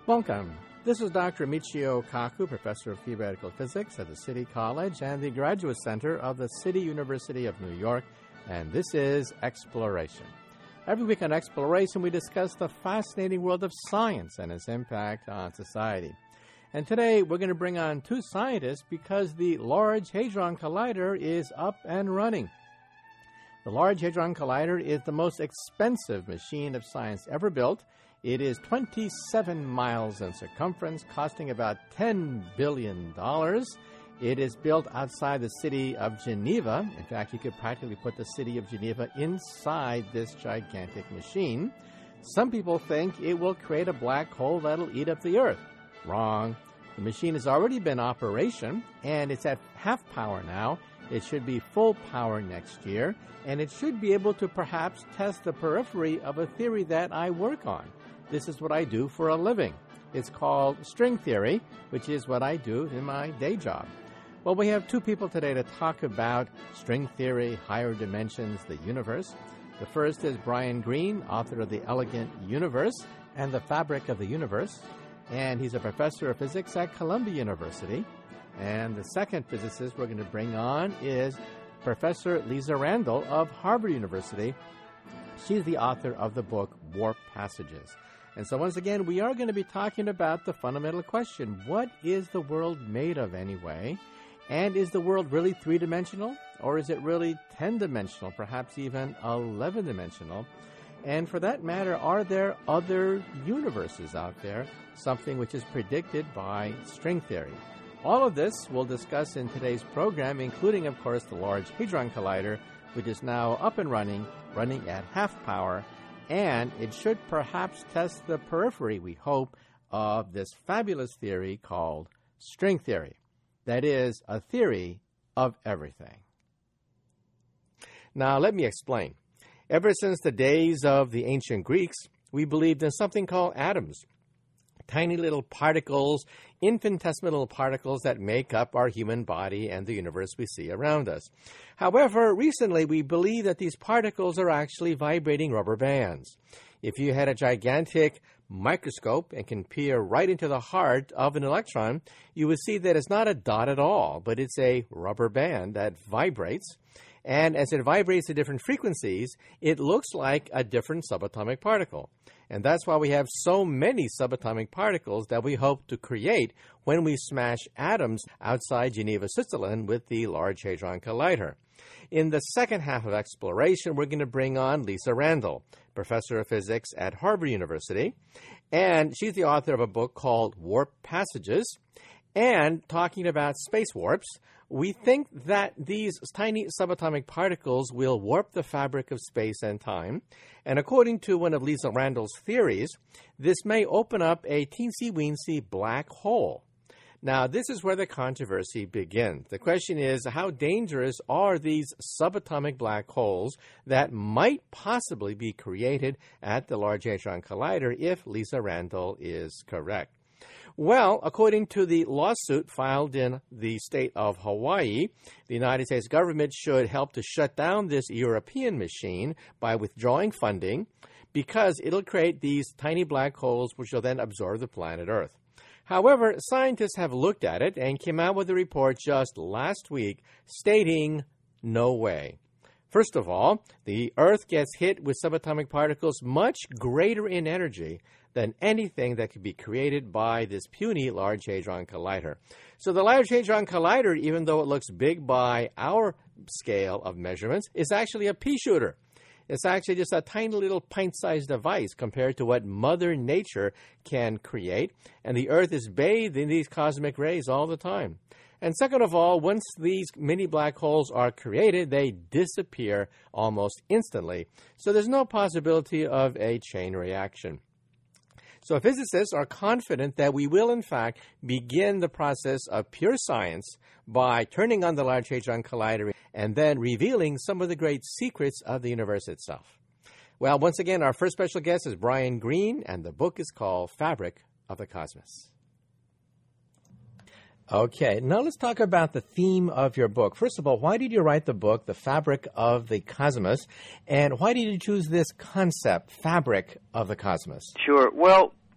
Welcome. This is Dr. Michio Kaku, Professor of Theoretical Physics at the City College and the Graduate Center of the City University of New York, and this is Exploration. Every week on Exploration, we discuss the fascinating world of science and its impact on society. And today, we're going to bring on two scientists because the Large Hadron Collider is up and running. The Large Hadron Collider is the most expensive machine of science ever built. It is 27 miles in circumference, costing about $10 billion. It is built outside the city of Geneva. In fact, you could practically put the city of Geneva inside this gigantic machine. Some people think it will create a black hole that'll eat up the Earth. Wrong. The machine has already been in operation, and it's at half power now. It should be full power next year, and it should be able to perhaps test the periphery of a theory that I work on. This is what I do for a living. It's called string theory, which is what I do in my day job. Well, we have two people today to talk about string theory, higher dimensions, the universe. The first is Brian Greene, author of The Elegant Universe and the Fabric of the Universe, and he's a professor of physics at Columbia University. And the second physicist we're going to bring on is Professor Lisa Randall of Harvard University. She's the author of the book Warp Passages. And so once again, we are going to be talking about the fundamental question, what is the world made of anyway? And is the world really three-dimensional? Or is it really 10-dimensional, perhaps even 11-dimensional? And for that matter, are there other universes out there, something which is predicted by string theory? All of this we'll discuss in today's program, including, of course, the Large Hadron Collider, which is now up and running at half power, and it should perhaps test the periphery, we hope, of this fabulous theory called string theory. That is, a theory of everything. Now, let me explain. Ever since the days of the ancient Greeks, we believed in something called atoms. Tiny little particles, infinitesimal particles that make up our human body and the universe we see around us. However, recently we believe that these particles are actually vibrating rubber bands. If you had a gigantic microscope and can peer right into the heart of an electron, you would see that it's not a dot at all, but it's a rubber band that vibrates. And as it vibrates at different frequencies, it looks like a different subatomic particle. And that's why we have so many subatomic particles that we hope to create when we smash atoms outside Geneva, Switzerland with the Large Hadron Collider. In the second half of Exploration, we're going to bring on Lisa Randall, professor of physics at Harvard University. And she's the author of a book called Warp Passages. And talking about space warps, we think that these tiny subatomic particles will warp the fabric of space and time. And according to one of Lisa Randall's theories, this may open up a teensy-weensy black hole. Now, this is where the controversy begins. The question is, how dangerous are these subatomic black holes that might possibly be created at the Large Hadron Collider if Lisa Randall is correct? Well, according to the lawsuit filed in the state of Hawaii, the United States government should help to shut down this European machine by withdrawing funding because it'll create these tiny black holes which will then absorb the planet Earth. However, scientists have looked at it and came out with a report just last week stating no way. First of all, the Earth gets hit with subatomic particles much greater in energy than anything that could be created by this puny Large Hadron Collider. So the Large Hadron Collider, even though it looks big by our scale of measurements, is actually a pea shooter. It's actually just a tiny little pint-sized device compared to what Mother Nature can create, and the Earth is bathed in these cosmic rays all the time. And second of all, once these mini black holes are created, they disappear almost instantly. So there's no possibility of a chain reaction. So physicists are confident that we will, in fact, begin the process of pure science by turning on the Large Hadron Collider and then revealing some of the great secrets of the universe itself. Well, once again, our first special guest is Brian Greene, and the book is called Fabric of the Cosmos. Okay, now let's talk about the theme of your book. First of all, why did you write the book, The Fabric of the Cosmos, and why did you choose this concept, Fabric of the Cosmos? Sure. Well,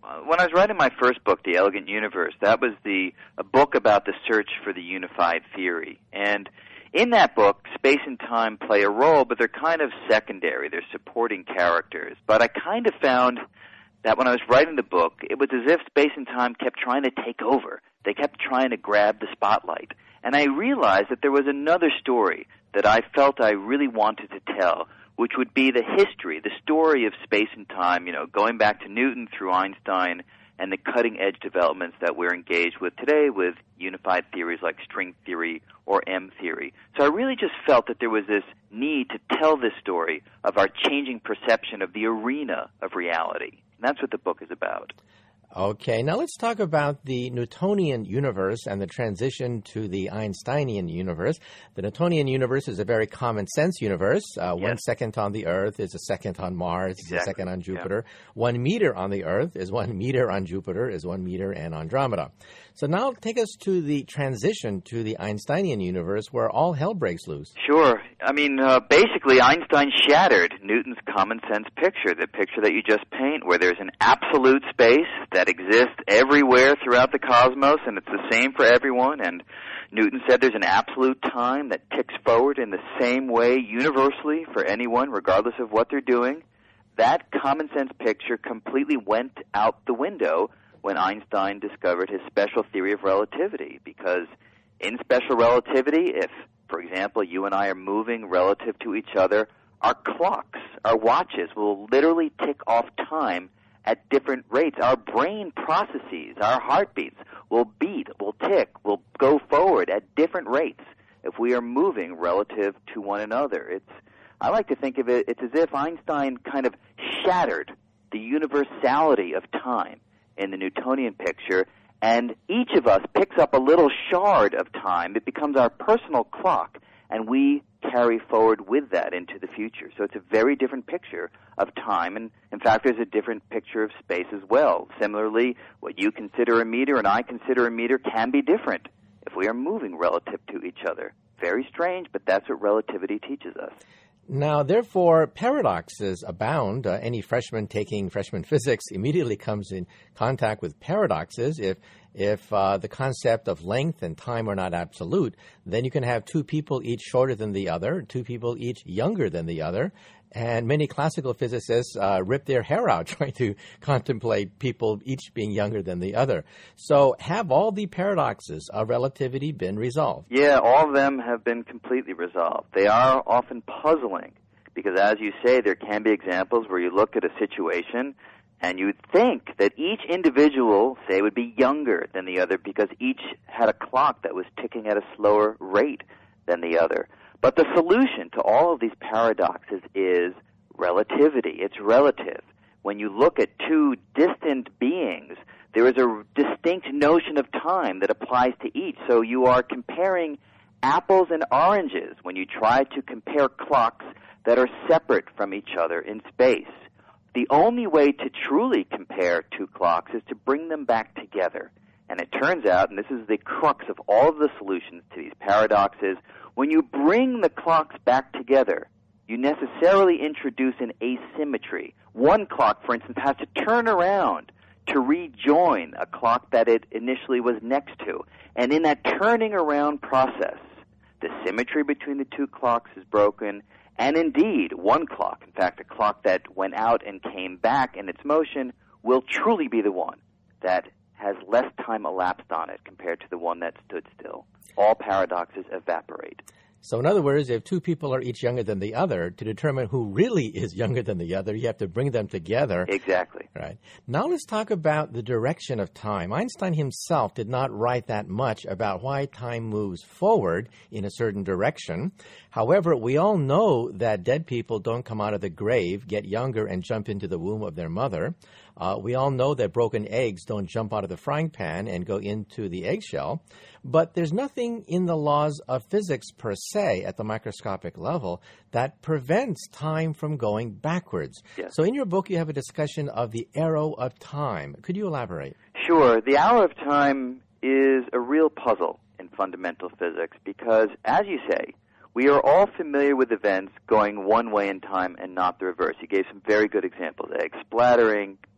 when I was writing my first book, The Elegant Universe, that was a book about the search for the unified theory. And in that book, space and time play a role, but they're kind of secondary. They're supporting characters. But I kind of found that when I was writing the book, it was as if space and time kept trying to take over. They kept trying to grab the spotlight. And I realized that there was another story that I felt I really wanted to tell, which would be the history, the story of space and time, going back to Newton through Einstein and the cutting-edge developments that we're engaged with today with unified theories like string theory or M theory. So I really just felt that there was this need to tell this story of our changing perception of the arena of reality. And that's what the book is about. Okay, now let's talk about the Newtonian universe and the transition to the Einsteinian universe. The Newtonian universe is a very common sense universe. Yes. 1 second on the Earth is a second on Mars, Exactly. is a second on Jupiter. 1 meter on the Earth is 1 meter on Jupiter, is 1 meter and Andromeda. So now take us to the transition to the Einsteinian universe where all hell breaks loose. Sure. Basically, Einstein shattered Newton's common sense picture, the picture that you just paint, where there's an absolute space that exists everywhere throughout the cosmos, and it's the same for everyone. And Newton said there's an absolute time that ticks forward in the same way universally for anyone, regardless of what they're doing. That common sense picture completely went out the window when Einstein discovered his special theory of relativity, because in special relativity, if, for example, you and I are moving relative to each other, our clocks, our watches will literally tick off time at different rates. Our brain processes, our heartbeats will beat, will tick, will go forward at different rates if we are moving relative to one another. I like to think of it's as if Einstein kind of shattered the universality of time in the Newtonian picture, and each of us picks up a little shard of time. It becomes our personal clock, and we carry forward with that into the future. So it's a very different picture of time, and in fact there's a different picture of space as well. Similarly, what you consider a meter and I consider a meter can be different if we are moving relative to each other. Very strange, but that's what relativity teaches us. Now, therefore, paradoxes abound. Any freshman taking freshman physics immediately comes in contact with paradoxes. If the concept of length and time are not absolute, then you can have two people each shorter than the other, two people each younger than the other. And many classical physicists rip their hair out trying to contemplate people each being younger than the other. So have all the paradoxes of relativity been resolved? Yeah, all of them have been completely resolved. They are often puzzling because, as you say, there can be examples where you look at a situation and you'd think that each individual, say, would be younger than the other because each had a clock that was ticking at a slower rate than the other. But the solution to all of these paradoxes is relativity. It's relative. When you look at two distant beings, there is a distinct notion of time that applies to each. So you are comparing apples and oranges when you try to compare clocks that are separate from each other in space. The only way to truly compare two clocks is to bring them back together. And it turns out, and this is the crux of all of the solutions to these paradoxes, when you bring the clocks back together, you necessarily introduce an asymmetry. One clock, for instance, has to turn around to rejoin a clock that it initially was next to. And in that turning around process, the symmetry between the two clocks is broken, and indeed, one clock, in fact, a clock that went out and came back in its motion, will truly be the one that has less time elapsed on it compared to the one that stood still. All paradoxes evaporate. So in other words, if two people are each younger than the other, to determine who really is younger than the other, you have to bring them together. Exactly. Right. Now let's talk about the direction of time. Einstein himself did not write that much about why time moves forward in a certain direction. However, we all know that dead people don't come out of the grave, get younger, and jump into the womb of their mother. We all know that broken eggs don't jump out of the frying pan and go into the eggshell. But there's nothing in the laws of physics per se at the microscopic level that prevents time from going backwards. Yes. So in your book, you have a discussion of the arrow of time. Could you elaborate? Sure. The arrow of time is a real puzzle in fundamental physics because, as you say, we are all familiar with events going one way in time and not the reverse. You gave some very good examples. Eggs splattering,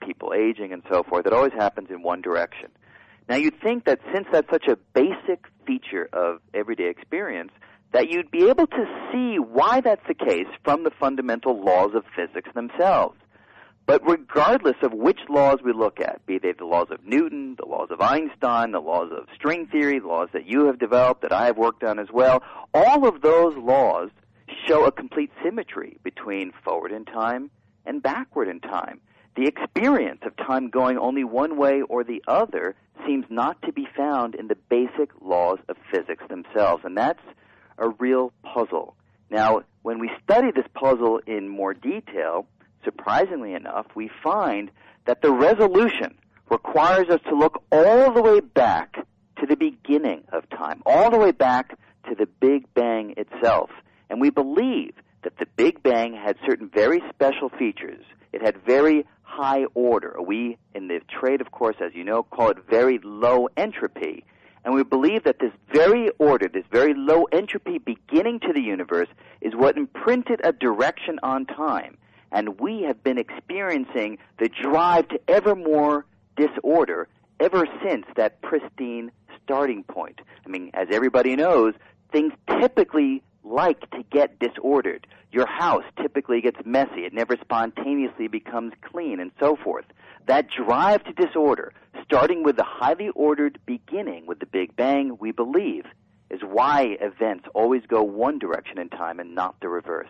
people aging and so forth, it always happens in one direction. Now, you'd think that since that's such a basic feature of everyday experience, that you'd be able to see why that's the case from the fundamental laws of physics themselves. But regardless of which laws we look at, be they the laws of Newton, the laws of Einstein, the laws of string theory, the laws that you have developed, that I have worked on as well, all of those laws show a complete symmetry between forward in time and backward in time. The experience of time going only one way or the other seems not to be found in the basic laws of physics themselves, and that's a real puzzle. Now, when we study this puzzle in more detail, surprisingly enough, we find that the resolution requires us to look all the way back to the beginning of time, all the way back to the Big Bang itself. And we believe that the Big Bang had certain very special features. It had very high order. We, in the trade, of course, as you know, call it very low entropy. And we believe that this very order, this very low entropy beginning to the universe, is what imprinted a direction on time. And we have been experiencing the drive to ever more disorder ever since that pristine starting point. I mean, as everybody knows, things typically like to get disordered. Your house typically gets messy. It never spontaneously becomes clean and so forth. That drive to disorder, starting with the highly ordered beginning with the Big Bang, we believe, is why events always go one direction in time and not the reverse.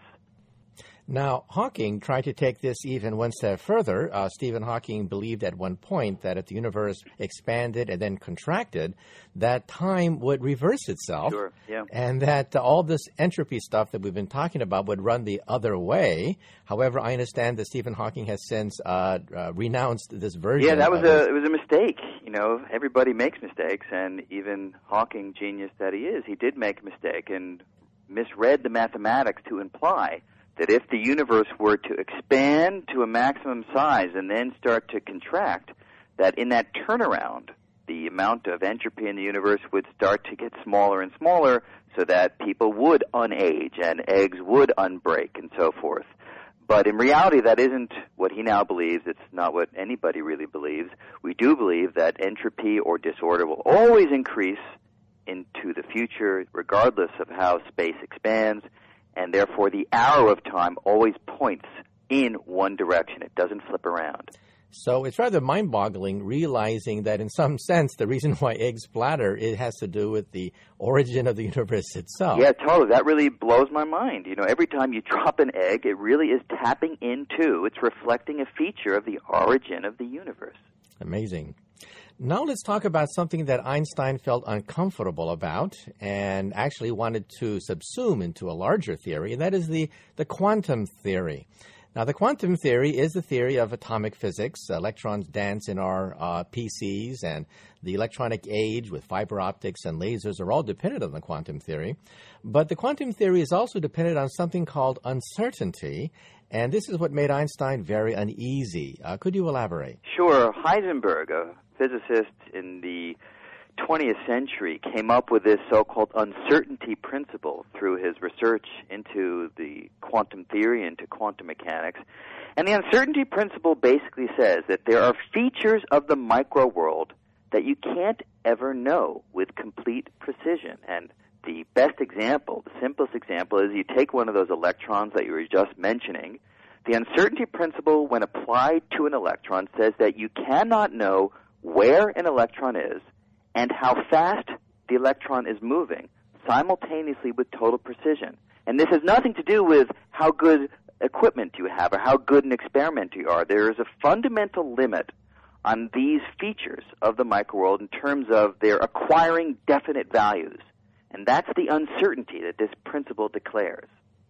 Now, Hawking tried to take this even one step further. Stephen Hawking believed at one point that if the universe expanded and then contracted, that time would reverse itself. Sure, yeah. And that all this entropy stuff that we've been talking about would run the other way. However, I understand that Stephen Hawking has since renounced this version. Yeah, it was a mistake. You know, everybody makes mistakes, and even Hawking, genius that he is, he did make a mistake and misread the mathematics to imply that if the universe were to expand to a maximum size and then start to contract, that in that turnaround, the amount of entropy in the universe would start to get smaller and smaller so that people would unage and eggs would unbreak and so forth. But in reality, that isn't what he now believes. It's not what anybody really believes. We do believe that entropy or disorder will always increase into the future regardless of how space expands, and therefore the arrow of time always points in one direction. It doesn't flip around. So it's rather mind-boggling realizing that in some sense the reason why eggs splatter, it has to do with the origin of the universe itself. Yeah, totally. That really blows my mind. You know, every time you drop an egg, it really is tapping into, it's reflecting a feature of the origin of the universe. Amazing. Now let's talk about something that Einstein felt uncomfortable about and actually wanted to subsume into a larger theory, and that is the quantum theory. Now, the quantum theory is the theory of atomic physics. Electrons dance in our PCs, and the electronic age with fiber optics and lasers are all dependent on the quantum theory. But the quantum theory is also dependent on something called uncertainty, and this is what made Einstein very uneasy. Could you elaborate? Sure. Heisenberg, a physicist in the 20th century, came up with this so-called uncertainty principle through his research into the quantum theory, into quantum mechanics. And the uncertainty principle basically says that there are features of the micro world that you can't ever know with complete precision. And the best example, the simplest example, is you take one of those electrons that you were just mentioning. The uncertainty principle, when applied to an electron, says that you cannot know where an electron is and how fast the electron is moving simultaneously with total precision. And this has nothing to do with how good equipment you have or how good an experimenter you are. There is a fundamental limit on these features of the microworld in terms of their acquiring definite values. And that's the uncertainty that this principle declares.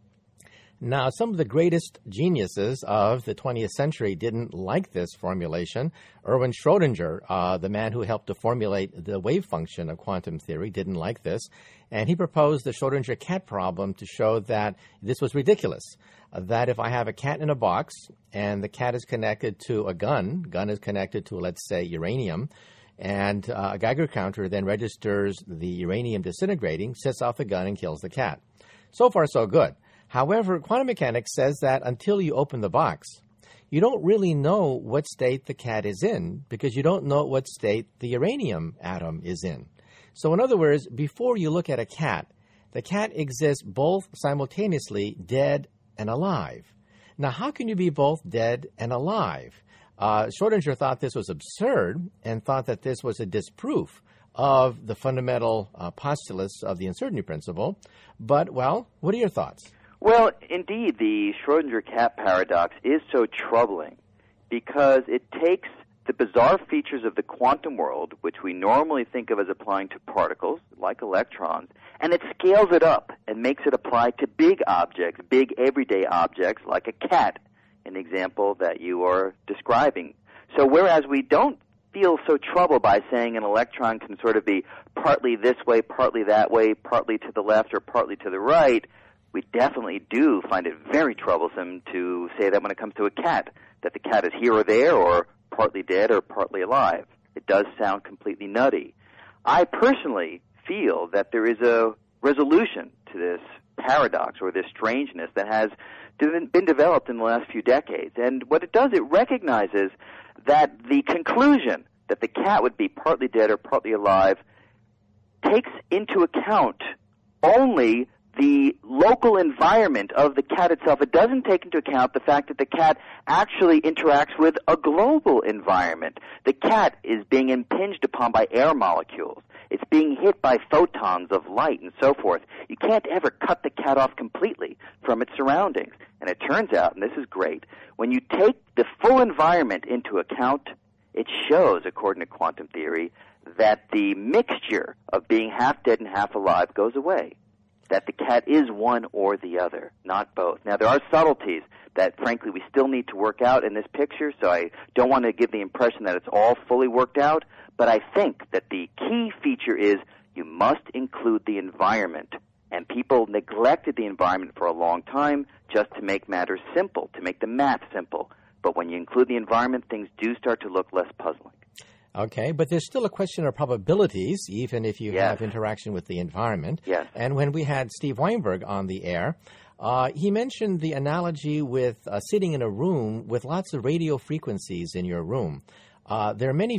Now, some of the greatest geniuses of the 20th century didn't like this formulation. Erwin Schrödinger, the man who helped to formulate the wave function of quantum theory, didn't like this. And he proposed the Schrödinger cat problem to show that this was ridiculous, that if I have a cat in a box and the cat is connected to a gun is connected to, let's say, uranium, and a Geiger counter then registers the uranium disintegrating, sets off the gun, and kills the cat. So far, so good. However, quantum mechanics says that until you open the box, you don't really know what state the cat is in because you don't know what state the uranium atom is in. So in other words, before you look at a cat, the cat exists both simultaneously dead and alive. Now, how can you be both dead and alive? Schrodinger thought this was absurd and thought that this was a disproof of the fundamental postulates of the uncertainty principle. But, well, what are your thoughts? Well, indeed, the Schrodinger cat paradox is so troubling because it takes the bizarre features of the quantum world, which we normally think of as applying to particles, like electrons, and it scales it up and makes it apply to big objects, big everyday objects, like a cat, an example that you are describing. So whereas we don't feel so troubled by saying an electron can sort of be partly this way, partly that way, partly to the left or partly to the right, we definitely do find it very troublesome to say that when it comes to a cat, that the cat is here or there or partly dead or partly alive. It does sound completely nutty. I personally feel that there is a resolution to this paradox or this strangeness that has been developed in the last few decades. And what it does, it recognizes that the conclusion that the cat would be partly dead or partly alive takes into account only the local environment of the cat itself. It doesn't take into account the fact that the cat actually interacts with a global environment. The cat is being impinged upon by air molecules. It's being hit by photons of light and so forth. You can't ever cut the cat off completely from its surroundings. And it turns out, and this is great, when you take the full environment into account, it shows, according to quantum theory, that the mixture of being half dead and half alive goes away. That the cat is one or the other, not both. Now, there are subtleties that, frankly, we still need to work out in this picture, so I don't want to give the impression that it's all fully worked out, but I think that the key feature is you must include the environment. And people neglected the environment for a long time just to make matters simple, to make the math simple. But when you include the environment, things do start to look less puzzling. Okay, but there's still a question of probabilities, even if you have interaction with the environment. Yes. And when we had Steve Weinberg on the air, he mentioned the analogy with sitting in a room with lots of radio frequencies in your room. There are many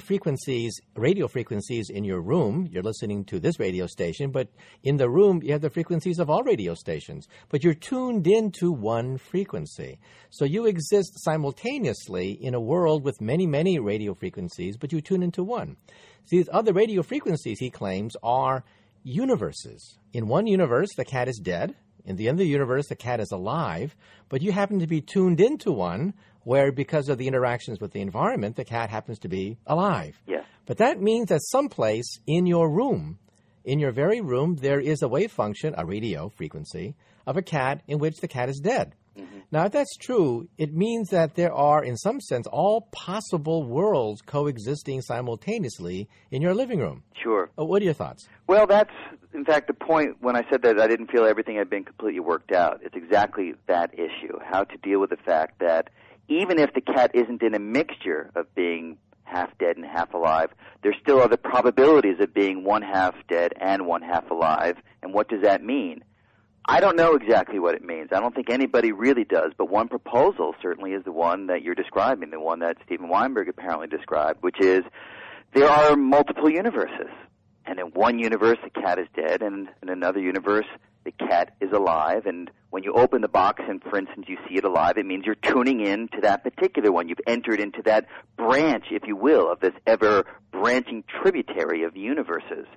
radio frequencies in your room. You're listening to this radio station, but in the room you have the frequencies of all radio stations. But you're tuned into one frequency. So you exist simultaneously in a world with many, many radio frequencies, but you tune into one. These other radio frequencies, he claims, are universes. In one universe, the cat is dead. In the other universe, the cat is alive. But you happen to be tuned into one where, because of the interactions with the environment, the cat happens to be alive. Yes. But that means that someplace in your room, in your very room, there is a wave function, a radio frequency, of a cat in which the cat is dead. Mm-hmm. Now, if that's true, it means that there are, in some sense, all possible worlds coexisting simultaneously in your living room. Sure. What are your thoughts? Well, that's, in fact, the point when I said that I didn't feel everything had been completely worked out. It's exactly that issue, how to deal with the fact that even if the cat isn't in a mixture of being half dead and half alive, there still are the probabilities of being one half dead and one half alive. And what does that mean? I don't know exactly what it means. I don't think anybody really does, but one proposal certainly is the one that you're describing, the one that Steven Weinberg apparently described, which is there are multiple universes. And in one universe, the cat is dead, and in another universe, the cat is alive. And when you open the box and, for instance, you see it alive, it means you're tuning in to that particular one. You've entered into that branch, if you will, of this ever-branching tributary of universes.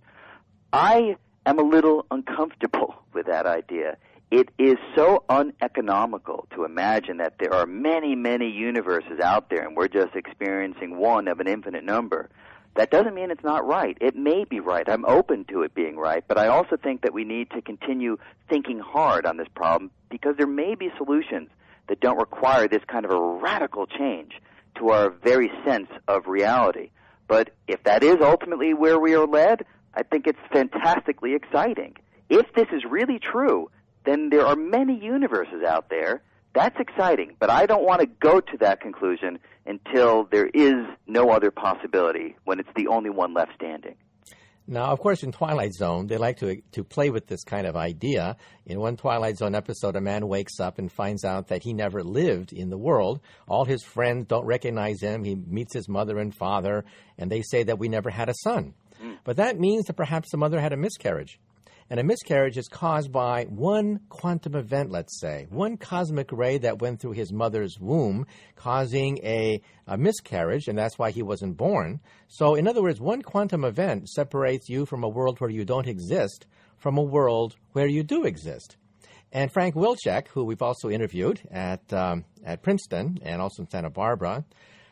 I am a little uncomfortable with that idea. It is so uneconomical to imagine that there are many, many universes out there, and we're just experiencing one of an infinite number. That doesn't mean it's not right. It may be right. I'm open to it being right, but I also think that we need to continue thinking hard on this problem because there may be solutions that don't require this kind of a radical change to our very sense of reality. But if that is ultimately where we are led, I think it's fantastically exciting. If this is really true, then there are many universes out there. That's exciting, but I don't want to go to that conclusion until there is no other possibility, when it's the only one left standing. Now, of course, in Twilight Zone, they like to play with this kind of idea. In one Twilight Zone episode, a man wakes up and finds out that he never lived in the world. All his friends don't recognize him. He meets his mother and father, and they say that we never had a son. But that means that perhaps the mother had a miscarriage. And a miscarriage is caused by one quantum event, let's say, one cosmic ray that went through his mother's womb, causing a miscarriage, and that's why he wasn't born. So, in other words, one quantum event separates you from a world where you don't exist from a world where you do exist. And Frank Wilczek, who we've also interviewed at Princeton and also in Santa Barbara,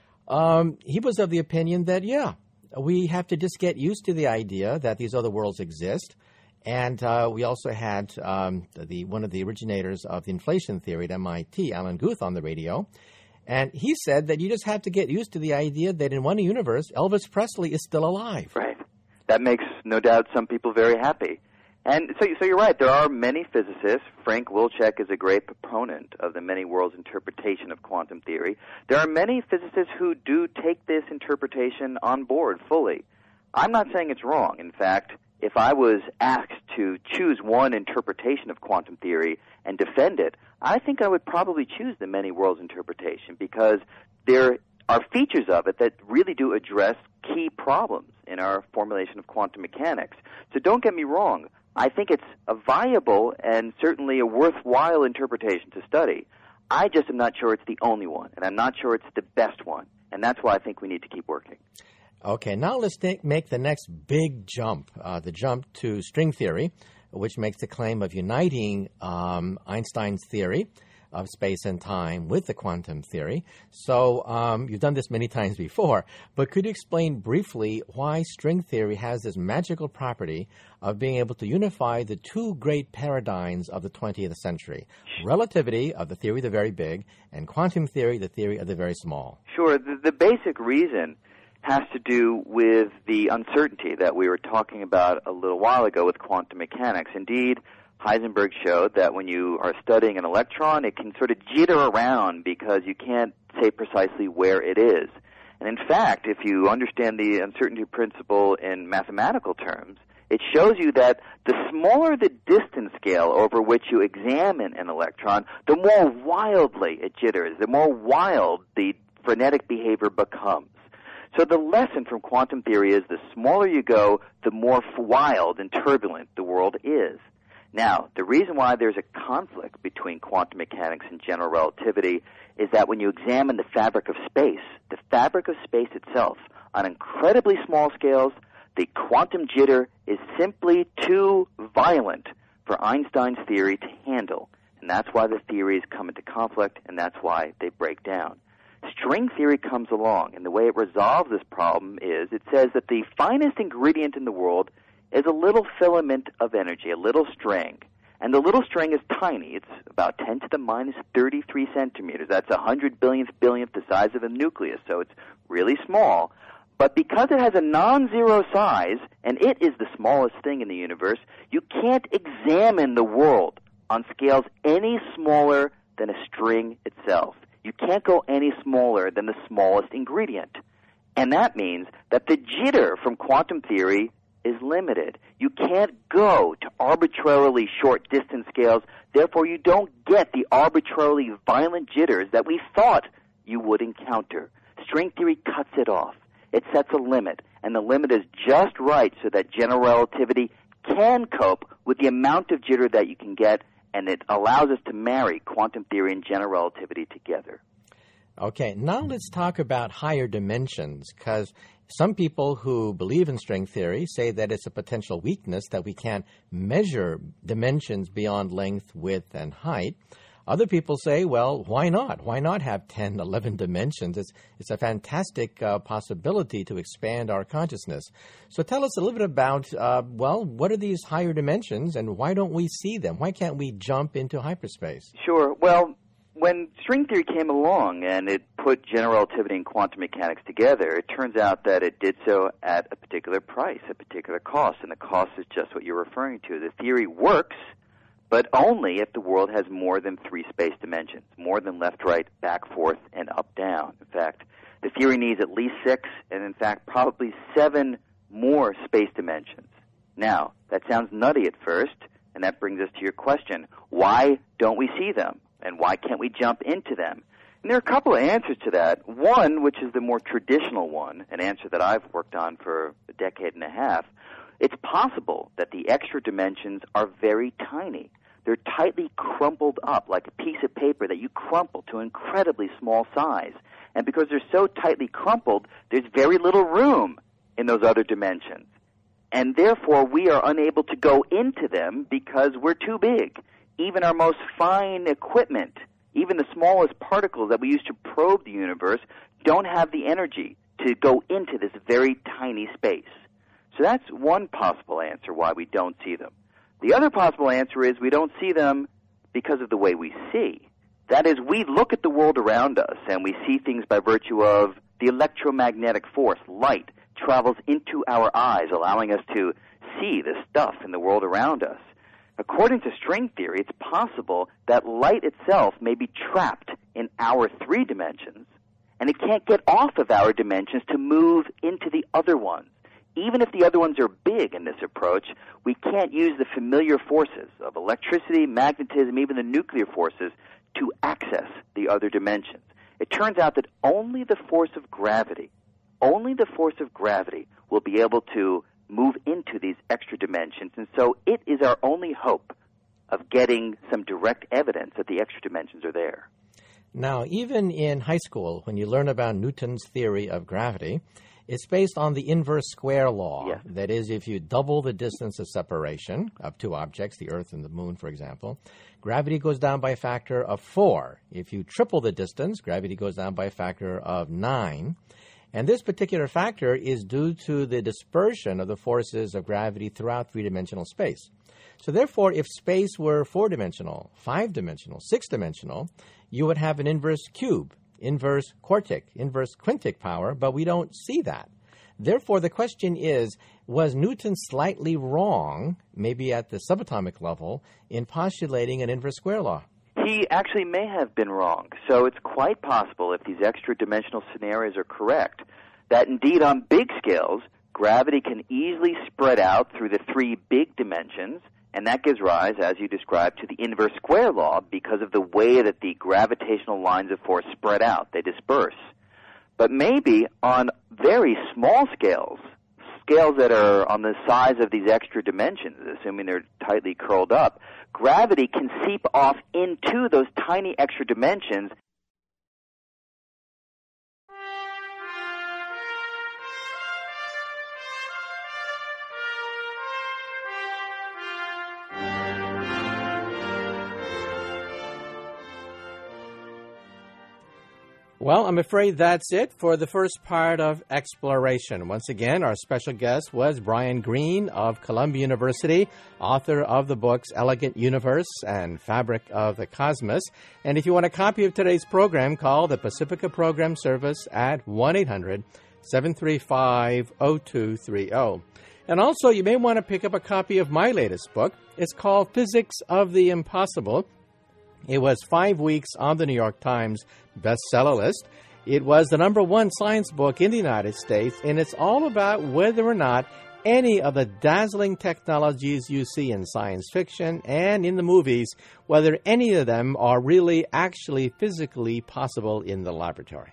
he was of the opinion that, yeah, we have to just get used to the idea that these other worlds exist. And we also had one of the originators of the inflation theory at MIT, Alan Guth, on the radio. And he said that you just have to get used to the idea that in one universe, Elvis Presley is still alive. Right. That makes, no doubt, some people very happy. And so you're right. There are many physicists. Frank Wilczek is a great proponent of the many worlds interpretation of quantum theory. There are many physicists who do take this interpretation on board fully. I'm not saying it's wrong. In fact, if I was asked to choose one interpretation of quantum theory and defend it, I think I would probably choose the many worlds interpretation because there are features of it that really do address key problems in our formulation of quantum mechanics. So don't get me wrong. I think it's a viable and certainly a worthwhile interpretation to study. I just am not sure it's the only one, and I'm not sure it's the best one. And that's why I think we need to keep working. Okay, now let's make the next big jump, the jump to string theory, which makes the claim of uniting Einstein's theory of space and time with the quantum theory. So you've done this many times before, but could you explain briefly why string theory has this magical property of being able to unify the two great paradigms of the 20th century, relativity of the theory of the very big and quantum theory, the theory of the very small? Sure. The basic reason has to do with the uncertainty that we were talking about a little while ago with quantum mechanics. Indeed, Heisenberg showed that when you are studying an electron, it can sort of jitter around because you can't say precisely where it is. And in fact, if you understand the uncertainty principle in mathematical terms, it shows you that the smaller the distance scale over which you examine an electron, the more wildly it jitters, the more wild the frenetic behavior becomes. So the lesson from quantum theory is the smaller you go, the more wild and turbulent the world is. Now, the reason why there's a conflict between quantum mechanics and general relativity is that when you examine the fabric of space itself, on incredibly small scales, the quantum jitter is simply too violent for Einstein's theory to handle. And that's why the theories come into conflict, and that's why they break down. String theory comes along, and the way it resolves this problem is it says that the finest ingredient in the world is a little filament of energy, a little string. And the little string is tiny. It's about 10 to the minus 33 centimeters. That's 100 billionth the size of a nucleus, so it's really small. But because it has a non-zero size, and it is the smallest thing in the universe, you can't examine the world on scales any smaller than a string itself. You can't go any smaller than the smallest ingredient. And that means that the jitter from quantum theory is limited. You can't go to arbitrarily short distance scales, therefore you don't get the arbitrarily violent jitters that we thought you would encounter. String theory cuts it off. It sets a limit, and the limit is just right so that general relativity can cope with the amount of jitter that you can get, and it allows us to marry quantum theory and general relativity together. Okay, now let's talk about higher dimensions, because some people who believe in string theory say that it's a potential weakness that we can't measure dimensions beyond length, width, and height. Other people say, well, why not? Why not have 10, 11 dimensions? It's a fantastic possibility to expand our consciousness. So tell us a little bit about, what are these higher dimensions, and why don't we see them? Why can't we jump into hyperspace? Sure. Well, when string theory came along and it put general relativity and quantum mechanics together, it turns out that it did so at a particular price, a particular cost, and the cost is just what you're referring to. The theory works, but only if the world has more than 3 space dimensions, more than left, right, back, forth, and up, down. In fact, the theory needs at least 6, and in fact, probably 7 more space dimensions. Now, that sounds nutty at first, and that brings us to your question. Why don't we see them? And why can't we jump into them? And there are a couple of answers to that. One, which is the more traditional one, an answer that I've worked on for a decade and a half, it's possible that the extra dimensions are very tiny. They're tightly crumpled up like a piece of paper that you crumple to an incredibly small size. And because they're so tightly crumpled, there's very little room in those other dimensions. And therefore, we are unable to go into them because we're too big. Even our most fine equipment, even the smallest particles that we use to probe the universe, don't have the energy to go into this very tiny space. So that's one possible answer why we don't see them. The other possible answer is we don't see them because of the way we see. That is, we look at the world around us and we see things by virtue of the electromagnetic force, light, travels into our eyes, allowing us to see the stuff in the world around us. According to string theory, it's possible that light itself may be trapped in our 3 dimensions, and it can't get off of our dimensions to move into the other ones. Even if the other ones are big in this approach, we can't use the familiar forces of electricity, magnetism, even the nuclear forces to access the other dimensions. It turns out that only the force of gravity will be able to move into these extra dimensions, and so it is our only hope of getting some direct evidence that the extra dimensions are there. Now, even in high school, when you learn about Newton's theory of gravity, it's based on the inverse square law. Yes. That is, if you double the distance of separation of 2 objects, the Earth and the Moon, for example, gravity goes down by a factor of 4. If you triple the distance, gravity goes down by a factor of 9. And this particular factor is due to the dispersion of the forces of gravity throughout 3-dimensional space. So therefore, if space were 4-dimensional, 5-dimensional, 6-dimensional, you would have an inverse cube, inverse quartic, inverse quintic power, but we don't see that. Therefore, the question is, was Newton slightly wrong, maybe at the subatomic level, in postulating an inverse square law? He actually may have been wrong. So it's quite possible, if these extra-dimensional scenarios are correct, that indeed on big scales, gravity can easily spread out through the 3 big dimensions, and that gives rise, as you described, to the inverse square law because of the way that the gravitational lines of force spread out. They disperse. But maybe on very small scales, scales that are on the size of these extra dimensions, assuming they're tightly curled up, gravity can seep off into those tiny extra dimensions. Well, I'm afraid that's it for the first part of Exploration. Once again, our special guest was Brian Greene of Columbia University, author of the books Elegant Universe and Fabric of the Cosmos. And if you want a copy of today's program, call the Pacifica Program Service at 1-800-735-0230. And also, you may want to pick up a copy of my latest book. It's called Physics of the Impossible. It was 5 weeks on the New York Times bestseller list. It was the #1 science book in the United States, and it's all about whether or not any of the dazzling technologies you see in science fiction and in the movies, whether any of them are really actually physically possible in the laboratory.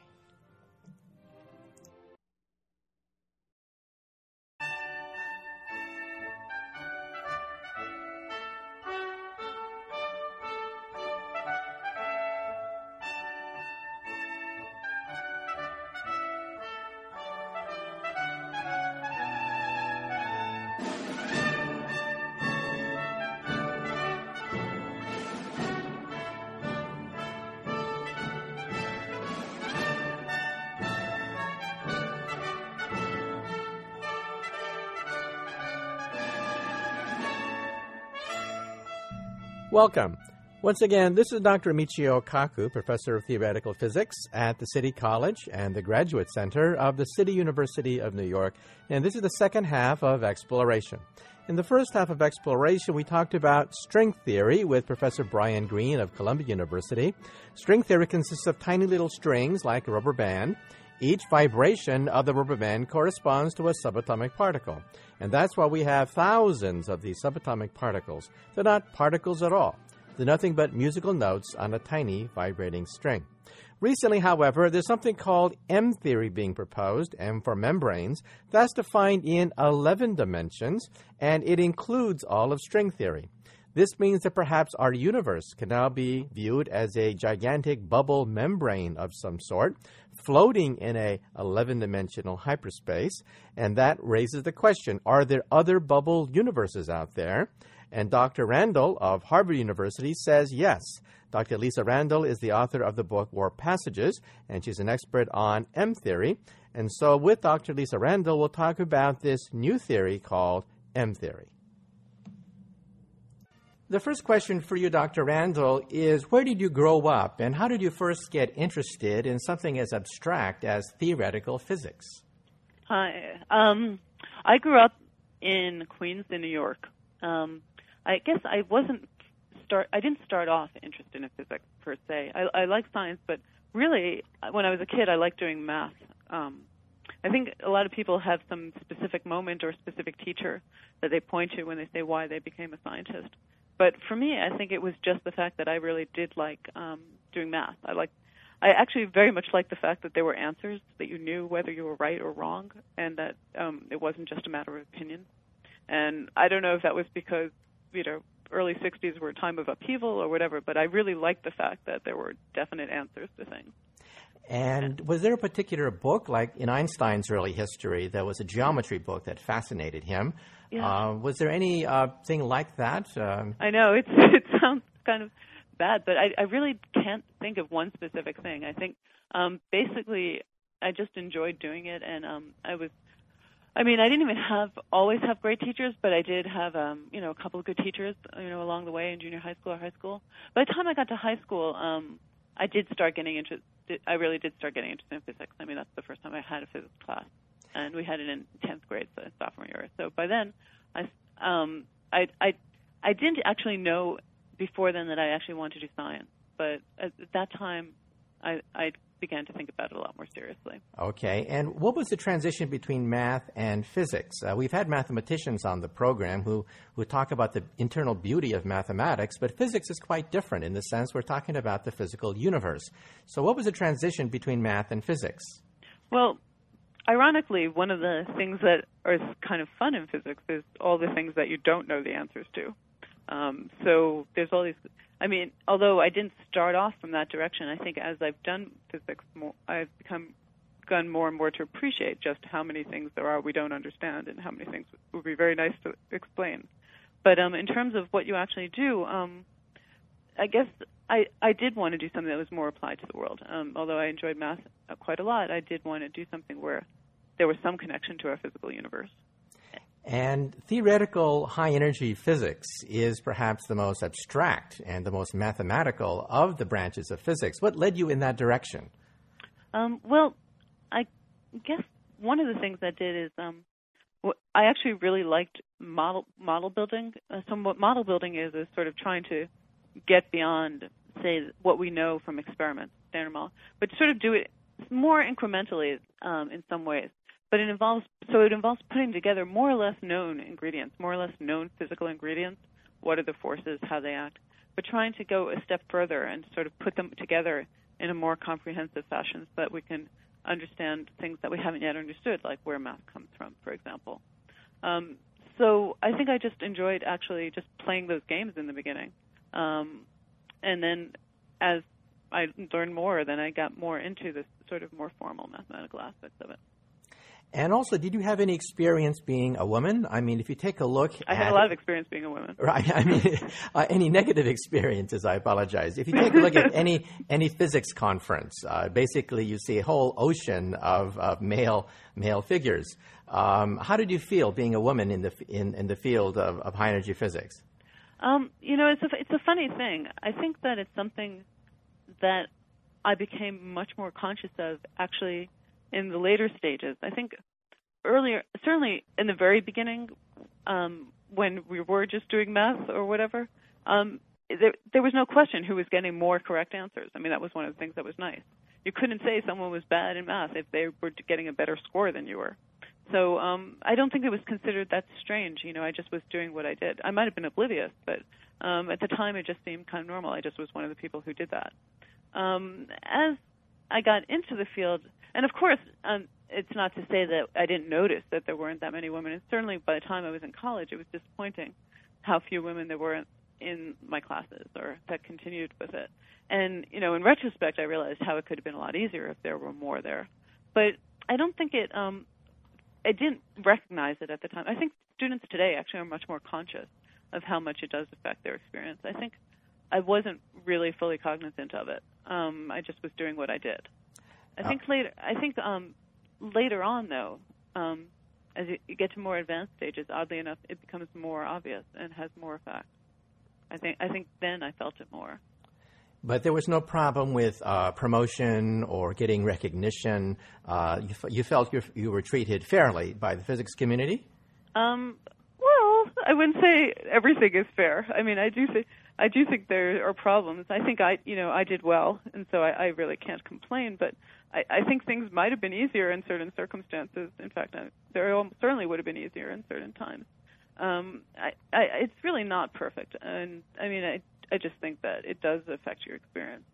Welcome. Once again, this is Dr. Michio Kaku, Professor of Theoretical Physics at the City College and the Graduate Center of the City University of New York. And this is the second half of Exploration. In the first half of Exploration, we talked about string theory with Professor Brian Greene of Columbia University. String theory consists of tiny little strings like a rubber band. Each vibration of the rubber band corresponds to a subatomic particle. And that's why we have thousands of these subatomic particles. They're not particles at all. They're nothing but musical notes on a tiny vibrating string. Recently, however, there's something called M-theory being proposed, M for membranes. That's defined in 11 dimensions, and it includes all of string theory. This means that perhaps our universe can now be viewed as a gigantic bubble membrane of some sort, floating in a 11-dimensional hyperspace, and that raises the question, are there other bubble universes out there? And Dr. Randall of Harvard University says yes. Dr. Lisa Randall is the author of the book Warp Passages, and she's an expert on M-theory. And so with Dr. Lisa Randall, we'll talk about this new theory called M-theory. The first question for you, Dr. Randall, is where did you grow up, and how did you first get interested in something as abstract as theoretical physics? Hi. I grew up in Queens, in New York. I guess I didn't start off interested in physics per se. I like science, but really, when I was a kid, I liked doing math. I think a lot of people have some specific moment or specific teacher that they point to when they say why they became a scientist. But for me, I think it was just the fact that I really did like doing math. I actually very much liked the fact that there were answers, that you knew whether you were right or wrong, and that it wasn't just a matter of opinion. And I don't know if that was because, early 60s were a time of upheaval or whatever, but I really liked the fact that there were definite answers to things. And was there a particular book, like in Einstein's early history, there was a geometry book that fascinated him? Yeah. Was there any thing like that? I know, it sounds kind of bad, but I really can't think of one specific thing. I think basically I just enjoyed doing it, and I didn't even always have great teachers, but I did have, a couple of good teachers, along the way in junior high school or high school. By the time I got to high school, I did start getting interested. I really did start getting interested in physics. That's the first time I had a physics class, and we had it in 10th grade, so sophomore year. So by then, I didn't actually know before then that I actually wanted to do science, but at that time, I began to think about it a lot more seriously. Okay, and what was the transition between math and physics? We've had mathematicians on the program who talk about the internal beauty of mathematics, but physics is quite different in the sense we're talking about the physical universe. So what was the transition between math and physics? Well, ironically, one of the things that is kind of fun in physics is all the things that you don't know the answers to. So there's all these... although I didn't start off from that direction, I think as I've done physics more, I've begun more and more to appreciate just how many things there are we don't understand and how many things would be very nice to explain. But in terms of what you actually do, I guess I did want to do something that was more applied to the world. Although I enjoyed math quite a lot, I did want to do something where there was some connection to our physical universe. And theoretical high-energy physics is perhaps the most abstract and the most mathematical of the branches of physics. What led you in that direction? Well, I guess one of the things I did is I actually really liked model building. So what model building is sort of trying to get beyond, say, what we know from experiments, standard model, but sort of do it more incrementally in some ways. But it involves putting together more or less known ingredients, more or less known physical ingredients. What are the forces, how they act? But trying to go a step further and sort of put them together in a more comprehensive fashion so that we can understand things that we haven't yet understood, like where math comes from, for example. So I think I just enjoyed actually just playing those games in the beginning. And then as I learned more, then I got more into this sort of more formal mathematical aspects of it. And also, did you have any experience being a woman? If you take a look I had a lot of experience being a woman. Right. Any negative experiences, I apologize. If you take a look at any physics conference, basically you see a whole ocean of male figures. How did you feel being a woman in the field of high-energy physics? It's a funny thing. I think that it's something that I became much more conscious of, actually, in the later stages. I think earlier, certainly in the very beginning, when we were just doing math or whatever, there was no question who was getting more correct answers. That was one of the things that was nice. you couldn't say someone was bad in math if they were getting a better score than you were. So I don't think it was considered that strange. I just was doing what I did. I might have been oblivious, but at the time it just seemed kind of normal. I just was one of the people who did that. As I got into the field, and of course, it's not to say that I didn't notice that there weren't that many women. And certainly by the time I was in college, it was disappointing how few women there were in my classes or that continued with it. And, in retrospect, I realized how it could have been a lot easier if there were more there. But I don't think I didn't recognize it at the time. I think students today actually are much more conscious of how much it does affect their experience. I think I wasn't really fully cognizant of it. I just was doing what I did. I think later on, though, as you get to more advanced stages, oddly enough, it becomes more obvious and has more effect. I think then I felt it more. But there was no problem with promotion or getting recognition. You felt you were treated fairly by the physics community? Well, I wouldn't say everything is fair. I mean, I do think there are problems. I think I did well, and so I really can't complain. But I think things might have been easier in certain circumstances. In fact, there certainly would have been easier in certain times. It's really not perfect, and I mean, I just think that it does affect your experience.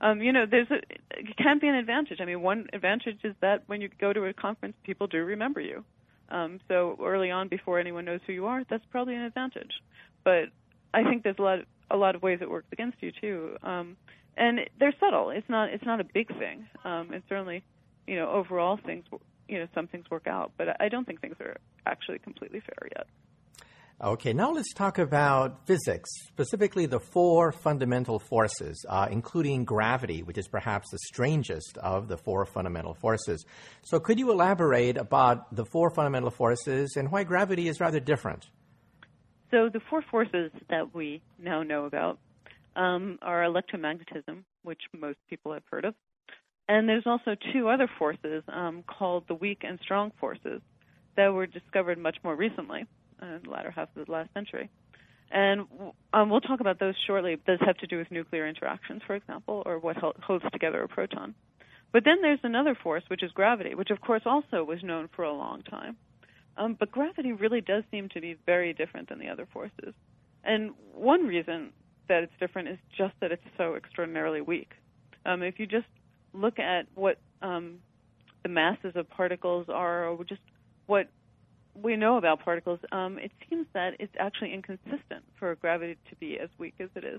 It can be an advantage. I mean, one advantage is that when you go to a conference, people do remember you. So early on, before anyone knows who you are, that's probably an advantage. But I think there's a lot of ways it works against you too, and they're subtle. It's not a big thing. And certainly, overall things, some things work out, but I don't think things are actually completely fair yet. Okay, now let's talk about physics, specifically the four fundamental forces, including gravity, which is perhaps the strangest of the four fundamental forces. So could you elaborate about the four fundamental forces and why gravity is rather different? So the four forces that we now know about are electromagnetism, which most people have heard of, and there's also two other forces called the weak and strong forces that were discovered much more recently. In the latter half of the last century. And we'll talk about those shortly. Those have to do with nuclear interactions, for example, or what holds together a proton. But then there's another force, which is gravity, which, of course, also was known for a long time. But gravity really does seem to be very different than the other forces. And one reason that it's different is just that it's so extraordinarily weak. If you just look at what the masses of particles are, or just what we know about particles, it seems that it's actually inconsistent for gravity to be as weak as it is.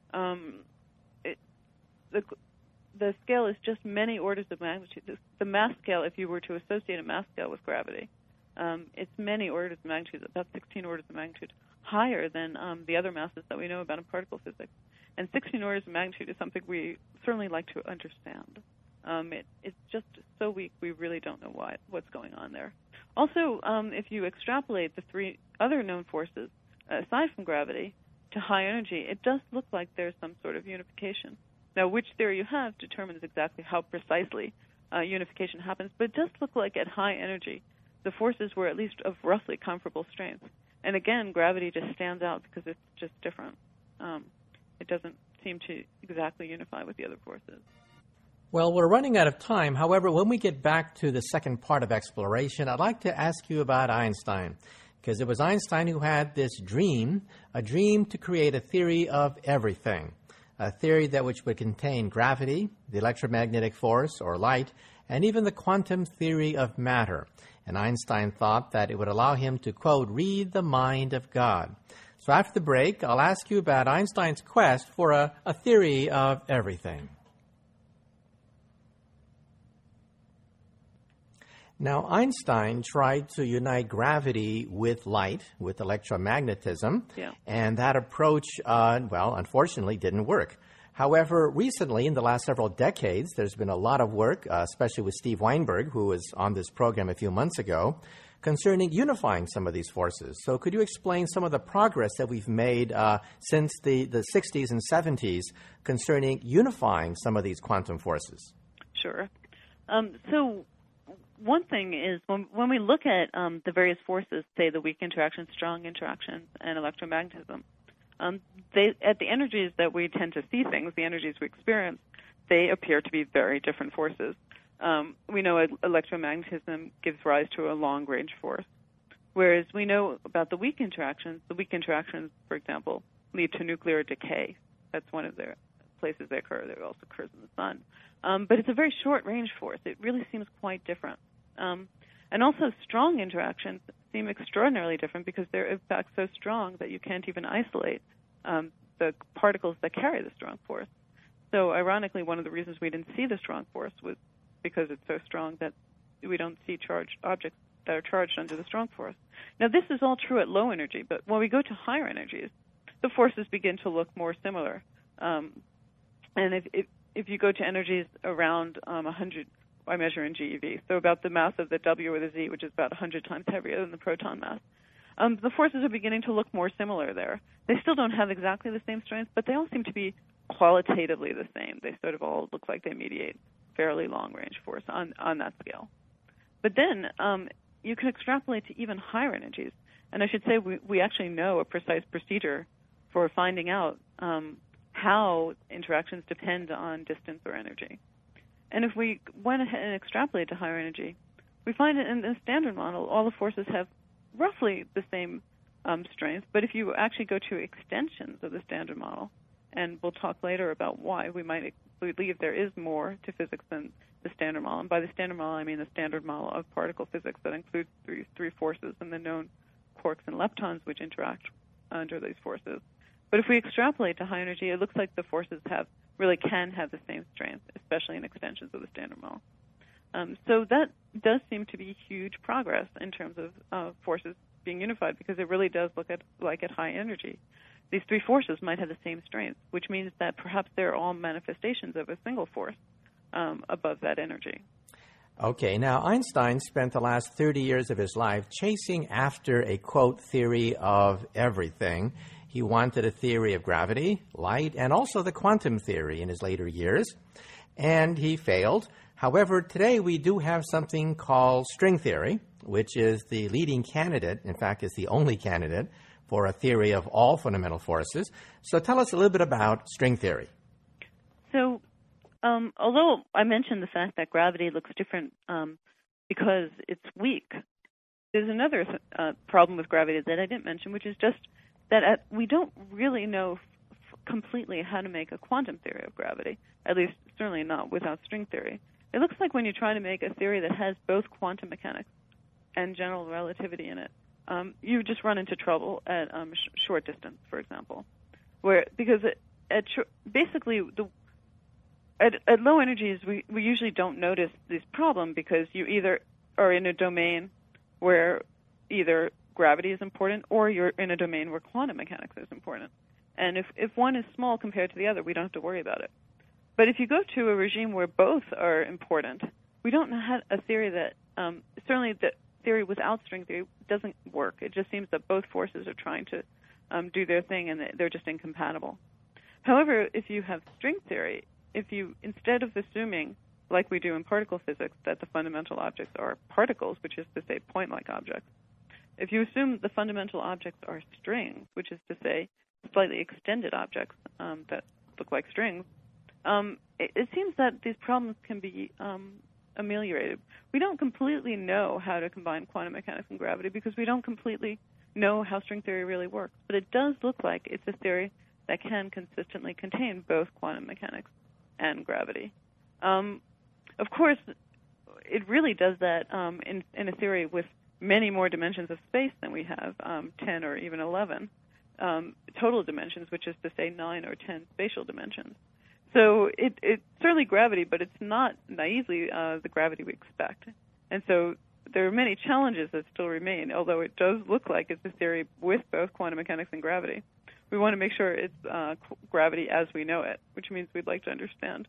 The scale is just many orders of magnitude. The mass scale, if you were to associate a mass scale with gravity, it's many orders of magnitude, about 16 orders of magnitude, higher than the other masses that we know about in particle physics. And 16 orders of magnitude is something we certainly like to understand. It's just so weak, we really don't know what's going on there. Also, if you extrapolate the three other known forces, aside from gravity, to high energy, it does look like there's some sort of unification. Now, which theory you have determines exactly how precisely unification happens, but it does look like at high energy, the forces were at least of roughly comparable strength. And again, gravity just stands out because it's just different. It doesn't seem to exactly unify with the other forces. Well, we're running out of time. However, when we get back to the second part of exploration, I'd like to ask you about Einstein, because it was Einstein who had this dream, a dream to create a theory of everything, a theory that which would contain gravity, the electromagnetic force, or light, and even the quantum theory of matter. And Einstein thought that it would allow him to, quote, read the mind of God. So after the break, I'll ask you about Einstein's quest for a theory of everything. Now, Einstein tried to unite gravity with light, with electromagnetism, and that approach, unfortunately didn't work. However, recently, in the last several decades, there's been a lot of work, especially with Steve Weinberg, who was on this program a few months ago, concerning unifying some of these forces. So could you explain some of the progress that we've made since the 60s and 70s concerning unifying some of these quantum forces? Sure. So one thing is when we look at the various forces, say the weak interactions, strong interactions, and electromagnetism, at the energies that we tend to see things, the energies we experience, they appear to be very different forces. We know electromagnetism gives rise to a long-range force, whereas we know about the weak interactions. The weak interactions, for example, lead to nuclear decay. That's one of the places they occur. There also occurs in the sun. But it's a very short-range force. It really seems quite different. And also strong interactions seem extraordinarily different because they're, in fact, so strong that you can't even isolate the particles that carry the strong force. So ironically, one of the reasons we didn't see the strong force was because it's so strong that we don't see charged objects that are charged under the strong force. Now, this is all true at low energy, but when we go to higher energies, the forces begin to look more similar. And if you go to energies around 100, I measure in GeV, so about the mass of the W or the Z, which is about 100 times heavier than the proton mass, the forces are beginning to look more similar there. They still don't have exactly the same strength, but they all seem to be qualitatively the same. They sort of all look like they mediate fairly long-range force on that scale. But then you can extrapolate to even higher energies. And I should say we actually know a precise procedure for finding out how interactions depend on distance or energy. And if we went ahead and extrapolate to higher energy, we find that in the standard model, all the forces have roughly the same strength. But if you actually go to extensions of the standard model, and we'll talk later about why we might believe there is more to physics than the standard model. And by the standard model, I mean the standard model of particle physics that includes three forces and the known quarks and leptons which interact under these forces. But if we extrapolate to high energy, it looks like the forces really can have the same strength, especially in extensions of the standard model. So that does seem to be huge progress in terms of forces being unified, because it really does look like at high energy. These three forces might have the same strength, which means that perhaps they're all manifestations of a single force above that energy. Okay, now Einstein spent the last 30 years of his life chasing after a, quote, theory of everything. He wanted a theory of gravity, light, and also the quantum theory in his later years, and he failed. However, today we do have something called string theory, which is the leading candidate, in fact, is the only candidate for a theory of all fundamental forces. So tell us a little bit about string theory. So although I mentioned the fact that gravity looks different because it's weak, there's another problem with gravity that I didn't mention, which is just that we don't really know completely how to make a quantum theory of gravity, at least certainly not without string theory. It looks like when you try to make a theory that has both quantum mechanics and general relativity in it, you just run into trouble at short distance, for example, because basically at low energies we usually don't notice this problem because you either are in a domain where either gravity is important or you're in a domain where quantum mechanics is important. And if one is small compared to the other, we don't have to worry about it. But if you go to a regime where both are important, we don't have a theory that certainly the theory without string theory doesn't work. It just seems that both forces are trying to do their thing and they're just incompatible. However, if you have string theory, if you, instead of assuming, like we do in particle physics, that the fundamental objects are particles, which is to say point-like objects, if you assume the fundamental objects are strings, which is to say slightly extended objects that look like strings, it seems that these problems can be ameliorated. We don't completely know how to combine quantum mechanics and gravity because we don't completely know how string theory really works. But it does look like it's a theory that can consistently contain both quantum mechanics and gravity. Of course, it really does that in a theory with many more dimensions of space than we have, 10 or even 11 total dimensions, which is to say 9 or 10 spatial dimensions. So it's certainly gravity, but it's not naively the gravity we expect. And so there are many challenges that still remain, although it does look like it's a theory with both quantum mechanics and gravity. We want to make sure it's gravity as we know it, which means we'd like to understand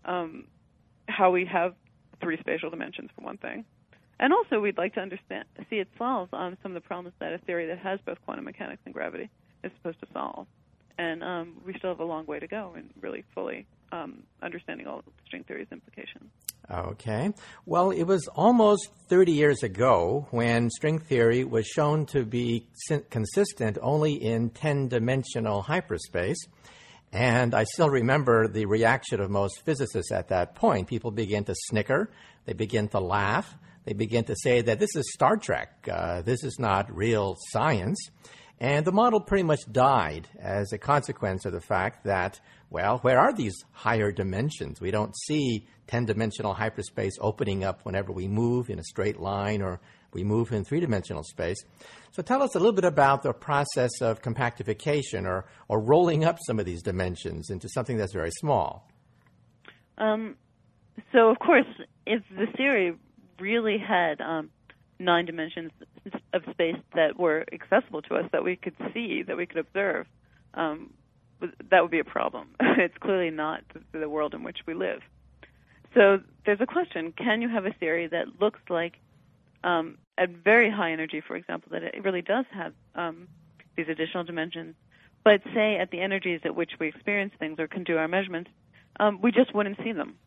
how we have three spatial dimensions, for one thing. And also we'd like to see it solve some of the problems that a theory that has both quantum mechanics and gravity is supposed to solve. And we still have a long way to go in really fully understanding all of string theory's implications. Okay. Well, it was almost 30 years ago when string theory was shown to be consistent only in 10-dimensional hyperspace. And I still remember the reaction of most physicists at that point. People begin to snicker. They begin to laugh. They begin to say that this is Star Trek. This is not real science. And the model pretty much died as a consequence of the fact that, well, where are these higher dimensions? We don't see 10-dimensional hyperspace opening up whenever we move in a straight line or we move in three-dimensional space. So tell us a little bit about the process of compactification or rolling up some of these dimensions into something that's very small. So, of course, if the theory really had 9 dimensions of space that were accessible to us, that we could see, that we could observe, that would be a problem. It's clearly not the world in which we live. So there's a question, can you have a theory that looks like, at very high energy, for example, that it really does have these additional dimensions, but say at the energies at which we experience things or can do our measurements, we just wouldn't see them.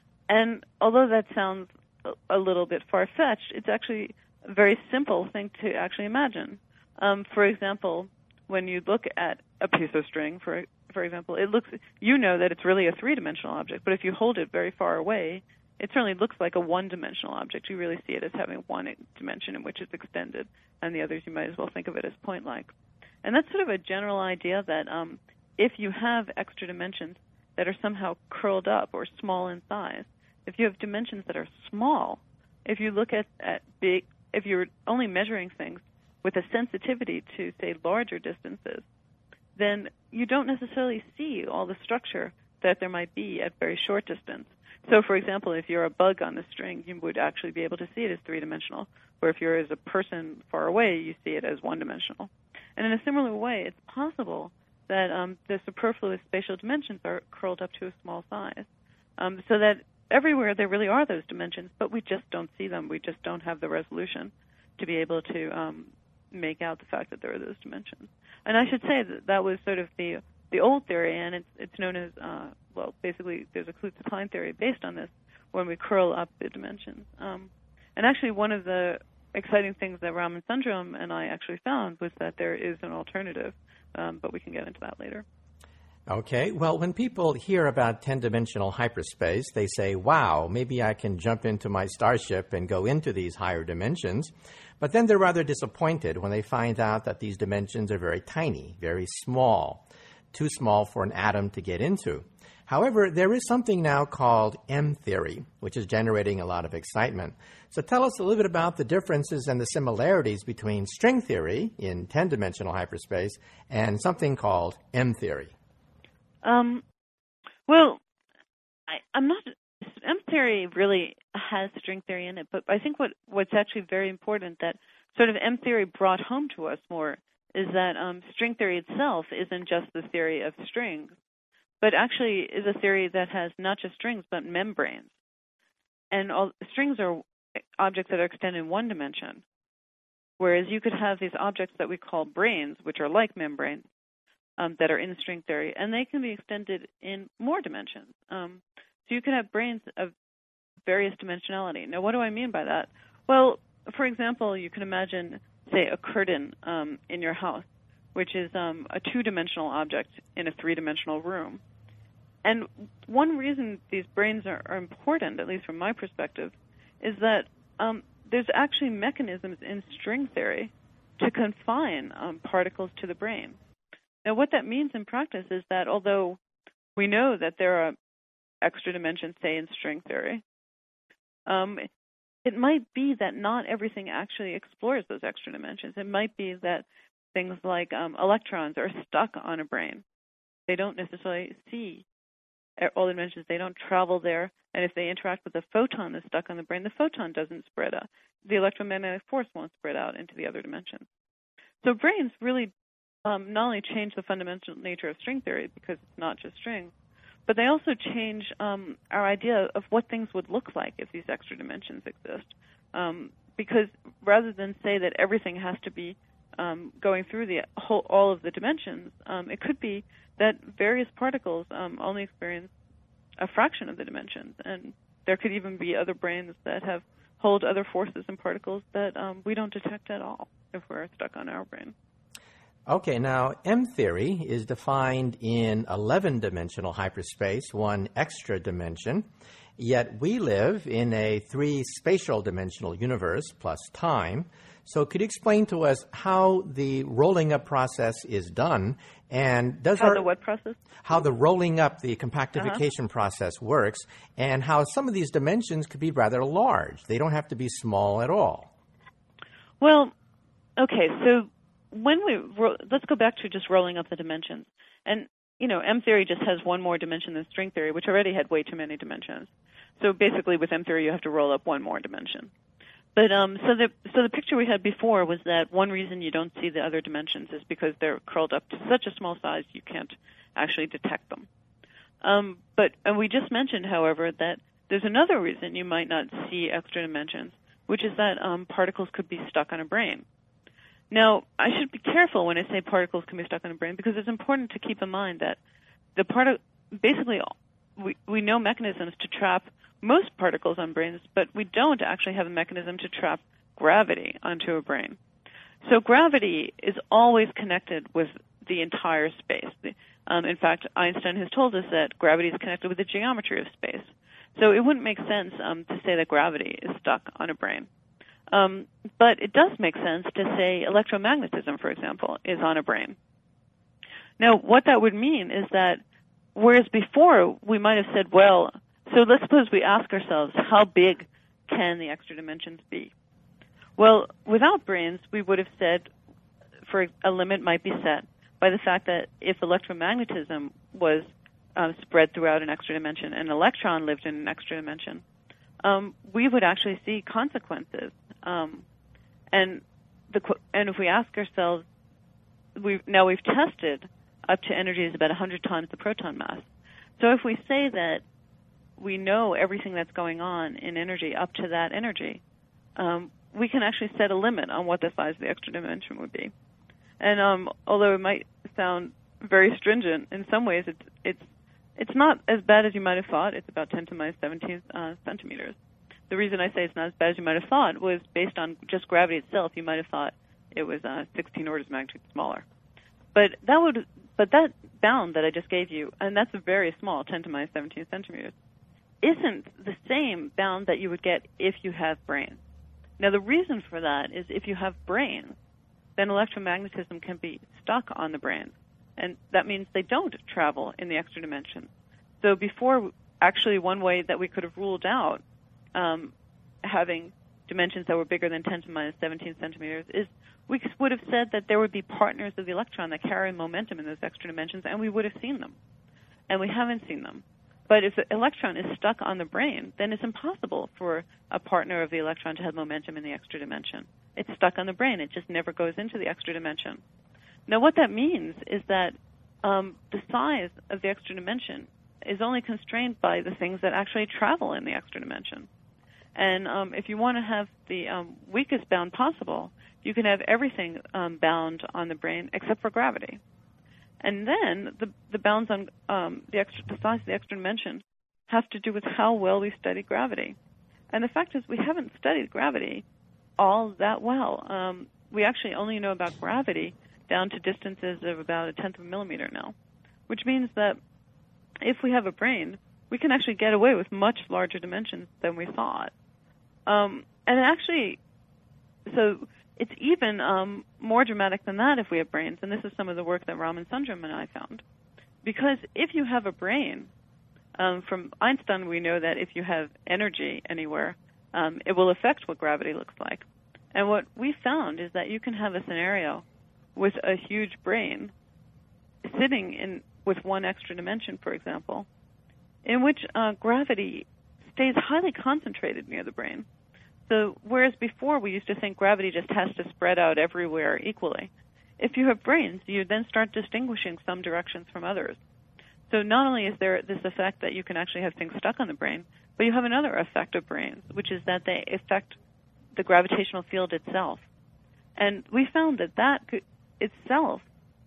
And although that sounds a little bit far-fetched, it's actually a very simple thing to actually imagine. For example, when you look at a piece of string, for example, it looks, you know that it's really a three-dimensional object, but if you hold it very far away, it certainly looks like a one-dimensional object. You really see it as having one dimension in which it's extended, and the others you might as well think of it as point-like. And that's sort of a general idea that if you have extra dimensions that are somehow curled up or small in size, if you have dimensions that are small, if you look at big, if you're only measuring things with a sensitivity to, say, larger distances, then you don't necessarily see all the structure that there might be at very short distance. So, for example, if you're a bug on the string, you would actually be able to see it as three-dimensional, where if you're as a person far away, you see it as one-dimensional. And in a similar way, it's possible that the superfluous spatial dimensions are curled up to a small size, so that everywhere there really are those dimensions, but we just don't see them. We just don't have the resolution to be able to make out the fact that there are those dimensions. And I should say that that was sort of the old theory, and it's known as, well, basically there's a Kaluza-Klein theory based on this, when we curl up the dimensions. And actually one of the exciting things that Raman Sundram and I actually found was that there is an alternative, but we can get into that later. Okay. Well, when people hear about 10-dimensional hyperspace, they say, wow, maybe I can jump into my starship and go into these higher dimensions. But then they're rather disappointed when they find out that these dimensions are very tiny, very small, too small for an atom to get into. However, there is something now called M-theory, which is generating a lot of excitement. So tell us a little bit about the differences and the similarities between string theory in 10-dimensional hyperspace and something called M-theory. Well, I'm not. M-theory really has string theory in it, but I think what's actually very important that sort of M-theory brought home to us more is that string theory itself isn't just the theory of strings, but actually is a theory that has not just strings but membranes. And strings are objects that are extended in one dimension, whereas you could have these objects that we call branes, which are like membranes, that are in string theory, and they can be extended in more dimensions. So you can have branes of various dimensionality. Now, what do I mean by that? Well, for example, you can imagine, say, a curtain in your house, which is a two-dimensional object in a three-dimensional room. And one reason these branes are important, at least from my perspective, is that there's actually mechanisms in string theory to confine particles to the brane. Now, what that means in practice is that although we know that there are extra dimensions, say, in string theory, it might be that not everything actually explores those extra dimensions. It might be that things like electrons are stuck on a brane. They don't necessarily see all the dimensions. They don't travel there. And if they interact with a photon that's stuck on the brane, the photon doesn't spread out. The electromagnetic force won't spread out into the other dimensions. So branes really not only change the fundamental nature of string theory because it's not just strings, but they also change our idea of what things would look like if these extra dimensions exist. Because rather than say that everything has to be going through all of the dimensions, it could be that various particles only experience a fraction of the dimensions, and there could even be other branes that hold other forces and particles that we don't detect at all if we're stuck on our brane. Okay, now M theory is defined in 11-dimensional hyperspace, one extra dimension, yet we live in a 3-spatial dimensional universe plus time. So could you explain to us how the rolling up process is done, and the what process? How the rolling up, the compactification process works, and how some of these dimensions could be rather large. They don't have to be small at all. Well, okay, so let's go back to just rolling up the dimensions. And, M theory just has one more dimension than string theory, which already had way too many dimensions. So basically with M theory, you have to roll up one more dimension. But so the picture we had before was that one reason you don't see the other dimensions is because they're curled up to such a small size you can't actually detect them. And we just mentioned, however, that there's another reason you might not see extra dimensions, which is that particles could be stuck on a brane. Now, I should be careful when I say particles can be stuck on a brane, because it's important to keep in mind that basically we know mechanisms to trap most particles on branes, but we don't actually have a mechanism to trap gravity onto a brane. So gravity is always connected with the entire space. In fact, Einstein has told us that gravity is connected with the geometry of space. So it wouldn't make sense to say that gravity is stuck on a brane. But it does make sense to say electromagnetism, for example, is on a brane. Now, what that would mean is that whereas before we might have said, well, so let's suppose we ask ourselves, how big can the extra dimensions be? Well, without branes, we would have said for a limit might be set by the fact that if electromagnetism was spread throughout an extra dimension and an electron lived in an extra dimension, we would actually see consequences. And if we ask ourselves, we've tested up to energies about 100 times the proton mass. So if we say that we know everything that's going on in energy up to that energy, we can actually set a limit on what the size of the extra dimension would be. And although it might sound very stringent, in some ways it's not as bad as you might have thought. It's about 10 to minus 17 centimeters. The reason I say it's not as bad as you might have thought was based on just gravity itself. You might have thought it was 16 orders of magnitude smaller. But that bound that I just gave you, and that's a very small, 10 to minus 17 centimeters, isn't the same bound that you would get if you have branes. Now, the reason for that is if you have branes, then electromagnetism can be stuck on the branes, and that means they don't travel in the extra dimension. So before, actually, one way that we could have ruled out having dimensions that were bigger than 10 to minus 17 centimeters is we would have said that there would be partners of the electron that carry momentum in those extra dimensions, and we would have seen them. And we haven't seen them. But if the electron is stuck on the brane, then it's impossible for a partner of the electron to have momentum in the extra dimension. It's stuck on the brane. It just never goes into the extra dimension. Now, what that means is that the size of the extra dimension is only constrained by the things that actually travel in the extra dimension. And if you want to have the weakest bound possible, you can have everything bound on the brane except for gravity. And then the bounds on the size of the extra dimension have to do with how well we study gravity. And the fact is we haven't studied gravity all that well. We actually only know about gravity down to distances of about a tenth of a millimeter now, which means that if we have a brane, we can actually get away with much larger dimensions than we thought. And actually, so it's even more dramatic than that if we have branes, and this is some of the work that Raman Sundram and I found. Because if you have a brane, from Einstein we know that if you have energy anywhere, it will affect what gravity looks like. And what we found is that you can have a scenario with a huge brane sitting in with one extra dimension, for example, in which gravity stays highly concentrated near the brane. So whereas before we used to think gravity just has to spread out everywhere equally, if you have branes, you then start distinguishing some directions from others. So not only is there this effect that you can actually have things stuck on the brane, but you have another effect of branes, which is that they affect the gravitational field itself. And we found that could itself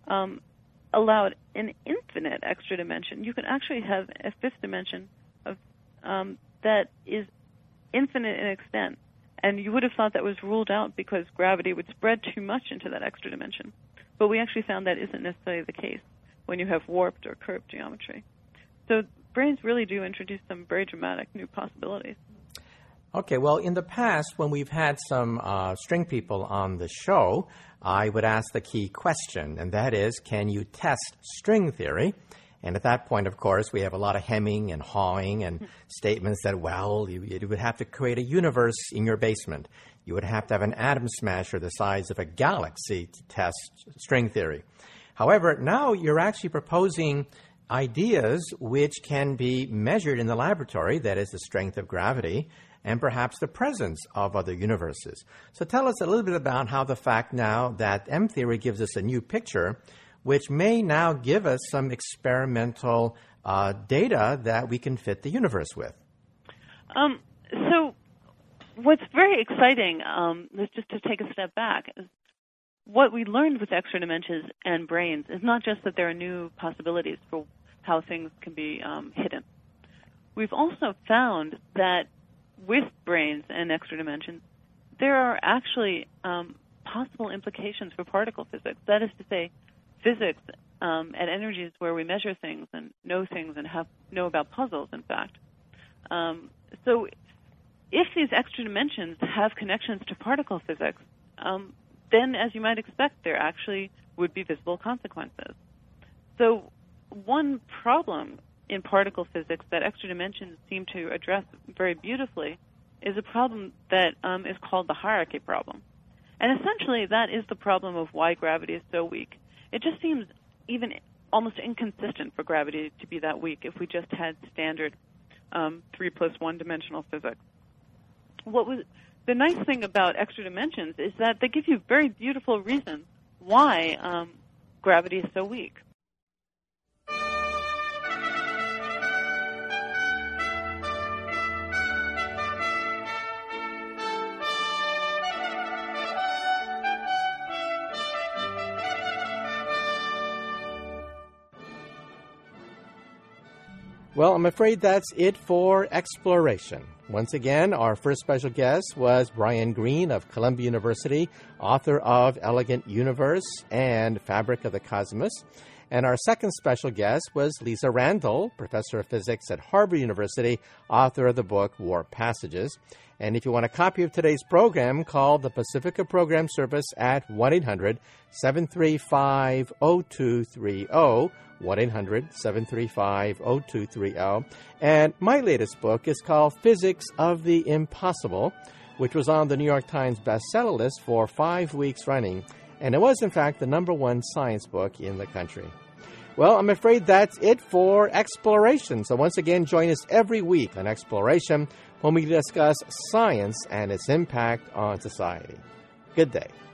allowed an infinite extra dimension. You can actually have a fifth dimension of that is infinite in extent. And you would have thought that was ruled out because gravity would spread too much into that extra dimension. But we actually found that isn't necessarily the case when you have warped or curved geometry. So brains really do introduce some very dramatic new possibilities. Okay, well, in the past, when we've had some string people on the show, I would ask the key question, and that is, can you test string theory? And at that point, of course, we have a lot of hemming and hawing and statements that, well, you would have to create a universe in your basement. You would have to have an atom smasher the size of a galaxy to test string theory. However, now you're actually proposing ideas which can be measured in the laboratory, that is the strength of gravity, and perhaps the presence of other universes. So tell us a little bit about how the fact now that M-theory gives us a new picture, which may now give us some experimental data that we can fit the universe with. So what's very exciting, just to take a step back, is what we learned with extra dimensions and brains is not just that there are new possibilities for how things can be hidden. We've also found that with brains and extra dimensions, there are actually possible implications for particle physics. That is to say, physics at energies where we measure things and know things and know about puzzles, in fact. So if these extra dimensions have connections to particle physics, then, as you might expect, there actually would be visible consequences. So one problem in particle physics that extra dimensions seem to address very beautifully is a problem that is called the hierarchy problem. And essentially, that is the problem of why gravity is so weak. It just seems even almost inconsistent for gravity to be that weak if we just had standard 3+1 dimensional physics. The nice thing about extra dimensions is that they give you very beautiful reasons why gravity is so weak. Well, I'm afraid that's it for exploration. Once again, our first special guest was Brian Greene of Columbia University, author of Elegant Universe and Fabric of the Cosmos. And our second special guest was Lisa Randall, professor of physics at Harvard University, author of the book Warp Passages. And if you want a copy of today's program, call the Pacifica Program Service at 1-800-735-0230, 1-800-735-0230. And my latest book is called Physics of the Impossible, which was on the New York Times bestseller list for 5 weeks running. And it was, in fact, the #1 science book in the country. Well, I'm afraid that's it for Exploration. So once again, join us every week on Exploration when we discuss science and its impact on society. Good day.